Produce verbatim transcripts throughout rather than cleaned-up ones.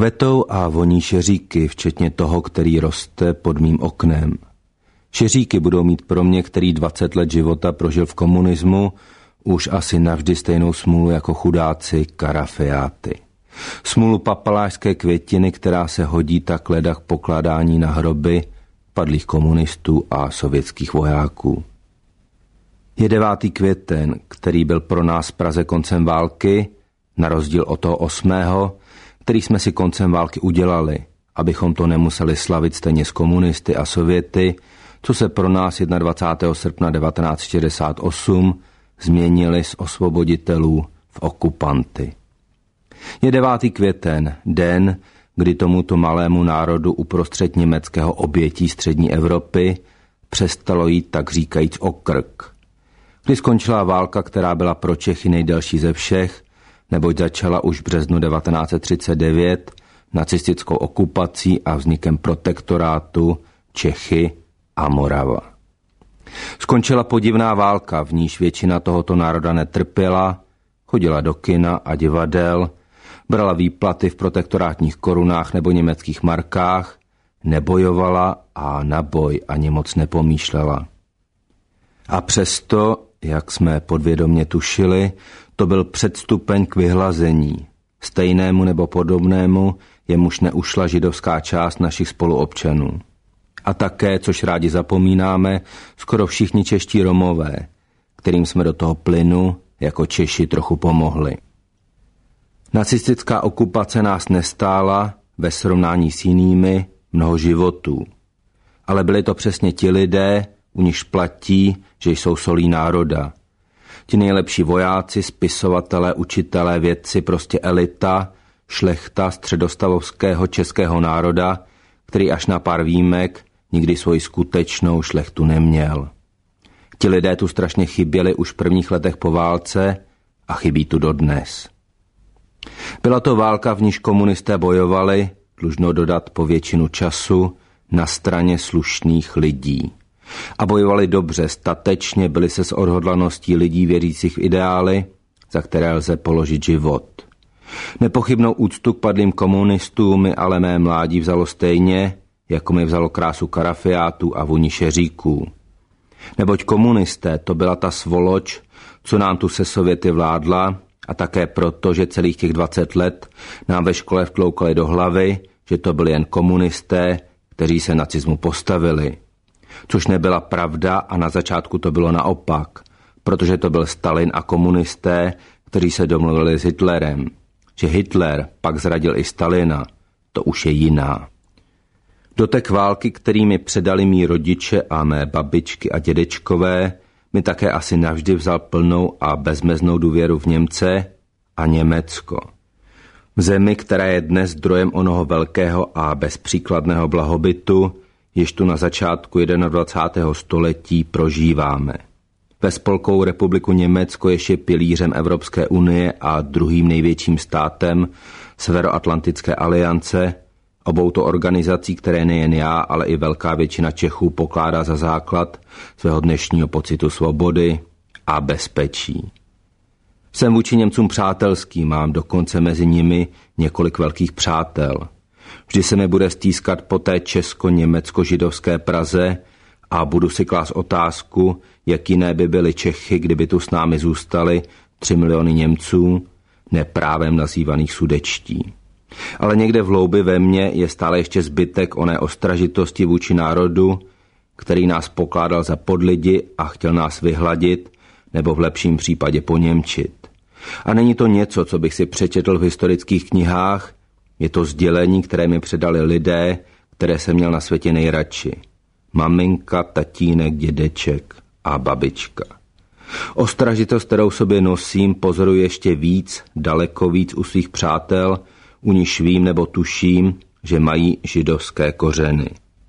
Kvetou a voní šeříky, včetně toho, který roste pod mým oknem. Šeříky budou mít pro mě, který dvacet let života prožil v komunismu, už asi navždy stejnou smůlu jako chudáci karafiáty. Smůlu papalášské květiny, která se hodí tak leda k pokládání na hroby padlých komunistů a sovětských vojáků. Je devátý květen, který byl pro nás v Praze koncem války, na rozdíl od toho osmého, který jsme si koncem války udělali, abychom to nemuseli slavit stejně s komunisty a sověty, co se pro nás dvacátého prvního srpna devatenáct set šedesát osm změnili z osvoboditelů v okupanty. Je devátý květen, den, kdy tomuto malému národu uprostřed německého obětí střední Evropy přestalo jít tak říkajíc o krk. Kdy skončila válka, která byla pro Čechy nejdelší ze všech, neboť začala už v březnu devatenáct set třicet devět nacistickou okupací a vznikem protektorátu Čechy a Morava. Skončila podivná válka, v níž většina tohoto národa netrpěla, chodila do kina a divadel, brala výplaty v protektorátních korunách nebo německých markách, nebojovala a na boj ani moc nepomýšlela. A přesto, jak jsme podvědomě tušili, to byl předstupeň k vyhlazení, stejnému nebo podobnému, jemuž neušla židovská část našich spoluobčanů. A také, což rádi zapomínáme, skoro všichni čeští Romové, kterým jsme do toho plynu jako Češi trochu pomohli. Nacistická okupace nás nestála ve srovnání s jinými mnoho životů. Ale byli to přesně ti lidé, u nichž platí, že jsou solí národa. Ti nejlepší vojáci, spisovatelé, učitelé, vědci, prostě elita, šlechta středostavovského českého národa, který až na pár výjimek nikdy svoji skutečnou šlechtu neměl. Ti lidé tu strašně chyběli už v prvních letech po válce a chybí tu dodnes. Byla to válka, v níž komunisté bojovali, dlužno dodat po většinu času, na straně slušných lidí. A bojovali dobře, statečně, byli se s odhodlaností lidí věřících v ideály, za které lze položit život. Nepochybnou úctu k padlým komunistům mi ale mé mládí vzalo stejně, jako mi vzalo krásu karafiátů a vůni šeříků. Neboť komunisté, to byla ta svoloč, co nám tu se Sověty vládla, a také proto, že celých těch dvacet let nám ve škole vtloukali do hlavy, že to byli jen komunisté, kteří se nacismu postavili. Což nebyla pravda a na začátku to bylo naopak, protože to byl Stalin a komunisté, kteří se domluvili s Hitlerem. Že Hitler pak zradil i Stalina, to už je jiná. Dotek války, který mi předali mý rodiče a mé babičky a dědečkové, mi také asi navždy vzal plnou a bezmeznou důvěru v Němce a Německo. V zemi, která je dnes zdrojem onoho velkého a bezpříkladného blahobytu, jež tu na začátku dvacátého prvního století prožíváme. Ve Spolkovou republiku Německo ještě pilířem Evropské unie a druhým největším státem Severoatlantické aliance, obou to organizací, které nejen já, ale i velká většina Čechů pokládá za základ svého dnešního pocitu svobody a bezpečí. Jsem vůči Němcům přátelský, mám dokonce mezi nimi několik velkých přátel. Vždy se mi bude stýskat po té česko-německo-židovské Praze a budu si klást otázku, jak jiné by byly Čechy, kdyby tu s námi zůstali tři miliony Němců, neprávem nazývaných sudečtí. Ale někde v hloubi ve mně je stále ještě zbytek oné ostražitosti vůči národu, který nás pokládal za podlidi a chtěl nás vyhladit, nebo v lepším případě poněmčit. A není to něco, co bych si přečetl v historických knihách, je to sdělení, které mi předali lidé, které jsem měl na světě nejradši. Maminka, tatínek, dědeček a babička. Ostražitost, kterou sobě nosím, pozoruji ještě víc, daleko víc u svých přátel, u níž vím nebo tuším, že mají židovské kořeny.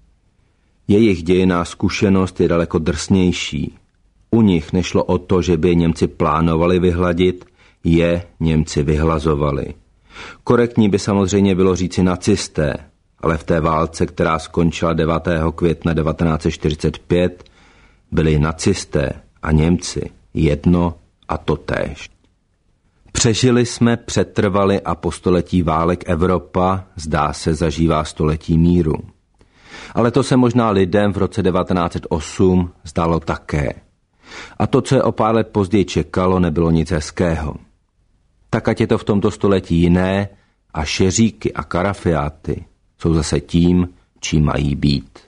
Jejich dějinná zkušenost je daleko drsnější. U nich nešlo o to, že by je Němci plánovali vyhladit, je Němci vyhlazovali. Korektní by samozřejmě bylo říci nacisté, ale v té válce, která skončila devátého května devatenáct set čtyřicet pět, byli nacisté a Němci jedno a totéž. Přežili jsme, přetrvali a po století válek Evropa, zdá se, zažívá století míru. Ale to se možná lidem v roce devatenáct set osm zdálo také. A to, co je o pár let později čekalo, nebylo nic hezkého. Tak ať je to v tomto století jiné a šeříky a karafiáty jsou zase tím, čím mají být.